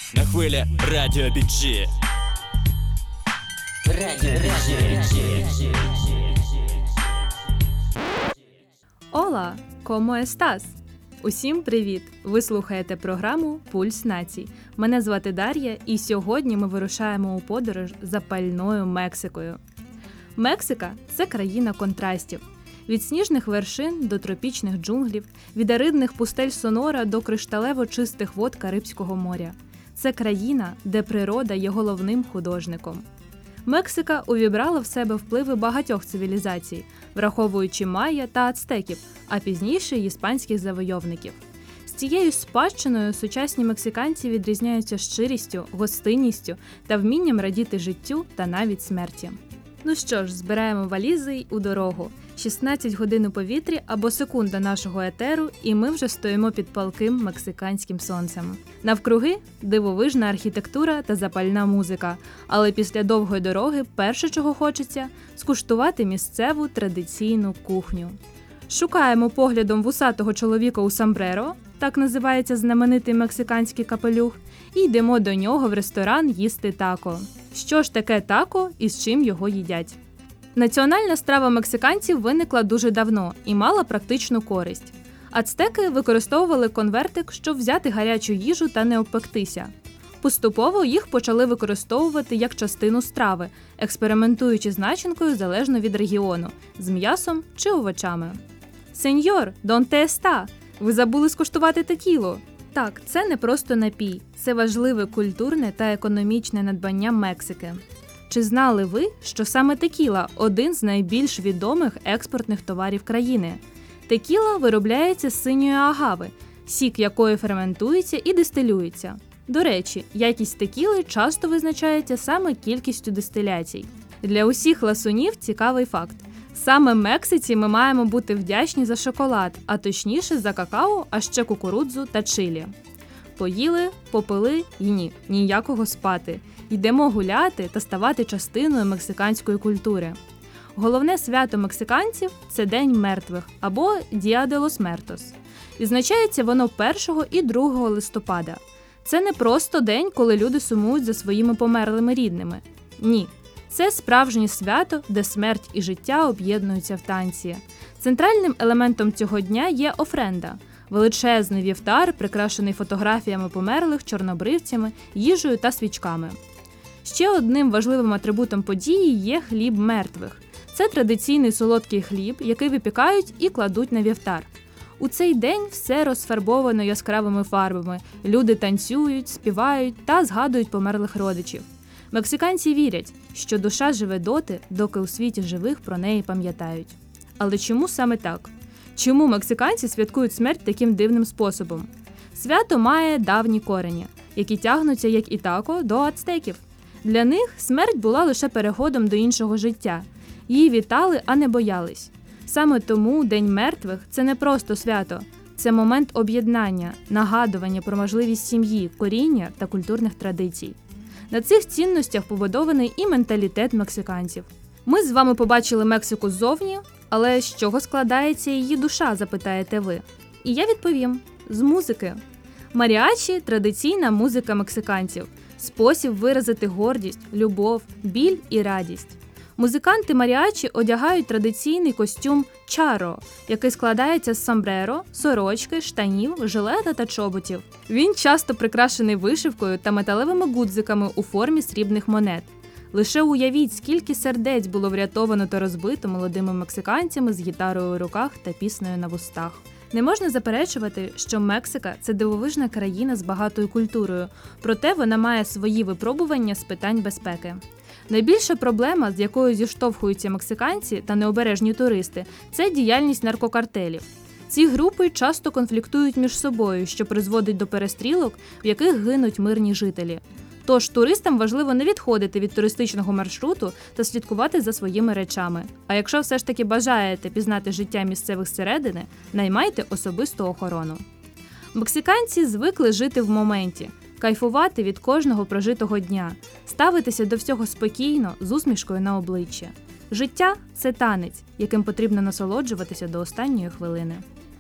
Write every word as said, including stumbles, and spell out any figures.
На хвилі Радіо бі джі. Радіо бі джі. Ола, комо естас? Усім привіт! Ви слухаєте програму «Пульс націй». Мене звати Дар'я, і сьогодні ми вирушаємо у подорож запальною Мексикою. Мексика – це країна контрастів. Від сніжних вершин до тропічних джунглів, від аридних пустель Сонора до кришталево-чистих вод Карибського моря. Це країна, де природа є головним художником. Мексика увібрала в себе впливи багатьох цивілізацій, враховуючи майя та ацтеків, а пізніше й іспанських завойовників. З цією спадщиною сучасні мексиканці відрізняються щирістю, гостинністю та вмінням радіти життю та навіть смерті. Ну що ж, збираємо валізи й у дорогу. шістнадцять годин у повітрі або секунда нашого етеру, і ми вже стоїмо під палким мексиканським сонцем. Навкруги – дивовижна архітектура та запальна музика, але після довгої дороги перше, чого хочеться – скуштувати місцеву традиційну кухню. Шукаємо поглядом вусатого чоловіка у сомбреро, так називається знаменитий мексиканський капелюх, і йдемо до нього в ресторан їсти тако. Що ж таке тако і з чим його їдять? Національна страва мексиканців виникла дуже давно і мала практичну користь. Ацтеки використовували конвертик, щоб взяти гарячу їжу та не обпектися. Поступово їх почали використовувати як частину страви, експериментуючи з начинкою залежно від регіону – з м'ясом чи овочами. «Сеньор, донте еста? Ви забули скуштувати текілу?» Так, це не просто напій, це важливе культурне та економічне надбання Мексики. Чи знали ви, що саме текіла – один з найбільш відомих експортних товарів країни? Текіла виробляється з синьої агави, сік якої ферментується і дистилюється. До речі, якість текіли часто визначається саме кількістю дистиляцій. Для усіх ласунів цікавий факт. Саме Мексиці ми маємо бути вдячні за шоколад, а точніше за какао, а ще кукурудзу та чилі. Поїли, попили і ні, ніякого спати. Йдемо гуляти та ставати частиною мексиканської культури. Головне свято мексиканців – це День мертвих або Діа де лос Мертос. Відзначається воно першого і другого листопада. Це не просто день, коли люди сумують за своїми померлими рідними. Ні. Це справжнє свято, де смерть і життя об'єднуються в танці. Центральним елементом цього дня є офренда – величезний вівтар, прикрашений фотографіями померлих, чорнобривцями, їжею та свічками. Ще одним важливим атрибутом події є хліб мертвих. Це традиційний солодкий хліб, який випікають і кладуть на вівтар. У цей день все розфарбовано яскравими фарбами, люди танцюють, співають та згадують померлих родичів. Мексиканці вірять, що душа живе доти, доки у світі живих про неї пам'ятають. Але чому саме так? Чому мексиканці святкують смерть таким дивним способом? Свято має давні корені, які тягнуться, як і тако, до ацтеків. Для них смерть була лише переходом до іншого життя. Її вітали, а не боялись. Саме тому День мертвих – це не просто свято. Це момент об'єднання, нагадування про можливість сім'ї, коріння та культурних традицій. На цих цінностях побудований і менталітет мексиканців. Ми з вами побачили Мексику ззовні, але з чого складається її душа, запитаєте ви? І я відповім – з музики. Маріачі – традиційна музика мексиканців, спосіб виразити гордість, любов, біль і радість. Музиканти маріачі одягають традиційний костюм чаро, який складається з сомбреро, сорочки, штанів, жилета та чоботів. Він часто прикрашений вишивкою та металевими гудзиками у формі срібних монет. Лише уявіть, скільки сердець було врятовано та розбито молодими мексиканцями з гітарою у руках та піснею на вустах. Не можна заперечувати, що Мексика – це дивовижна країна з багатою культурою, проте вона має свої випробування з питань безпеки. Найбільша проблема, з якою зіштовхуються мексиканці та необережні туристи – це діяльність наркокартелів. Ці групи часто конфліктують між собою, що призводить до перестрілок, в яких гинуть мирні жителі. Тож туристам важливо не відходити від туристичного маршруту та слідкувати за своїми речами. А якщо все ж таки бажаєте пізнати життя місцевих зсередини, наймайте особисту охорону. Мексиканці звикли жити в моменті, кайфувати від кожного прожитого дня, ставитися до всього спокійно, з усмішкою на обличчі. Життя – це танець, яким потрібно насолоджуватися до останньої хвилини.